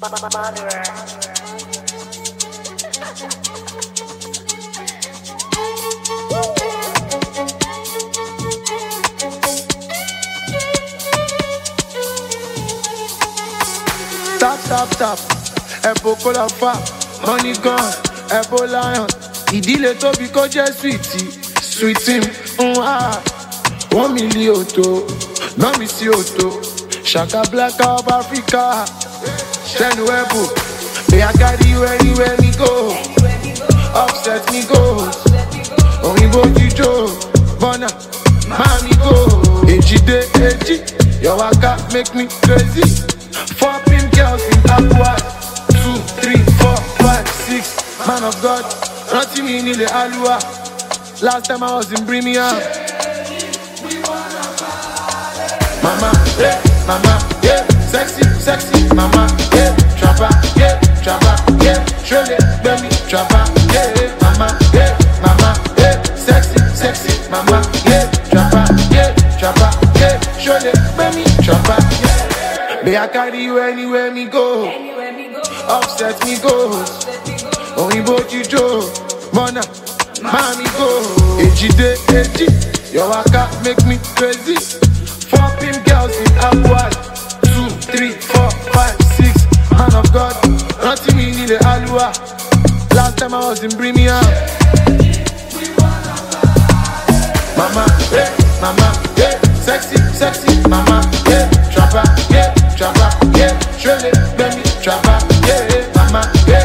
Tap, Epo cola fa, money gone, Epo lion. Ìdílé tóbi kó jẹ́ sweet him, 1 million to, no mi sí òtò. Shaka black of Africa, Shenu Epo. May I carry you anywhere me go, upset me go. Oyinbo Jijo, Bona, Mami go. Eji, your waka make me crazy. 4 pimp girls in Aqua, 2, 3, 4, 5, 6. Man of God, roti mi nile Alua. Last time I was in Birmingham. Mama, yeah, sexy, mama, yeah, trapper, yeah, Shirley, baby, trapper, yeah, mama, yeah, sexy, mama, yeah, trapper, yeah, Shirley, baby, trapper, yeah. May I carry you anywhere me go, upset me go. Oyinbo Jijo, Mona, Mami go. Eji, your waka make me crazy. 4 pimp girls in Aqua, 2, 3, 4, 5, 6. Man of God, roti mi nile Alua. Last time I was in Birmingham. Mama, yeah, sexy, mama, yeah, trapper, yeah, Shirley, baby, trapper, yeah, mama, yeah,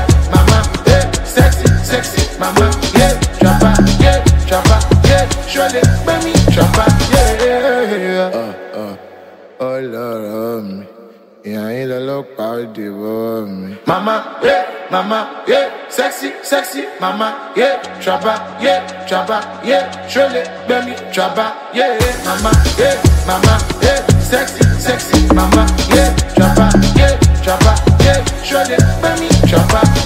sexy, mama, yeah, trapper, yeah, Shirley, baby, trapper, yeah. Oh Lord, me, yeah, ain't a look out the me. Mama, yeah, sexy, mama, yeah, trapper, yeah, Shirley, baby, trapper, yeah, mama, yeah, sexy, mama, yeah, trapper, yeah, Shirley, baby, trapper.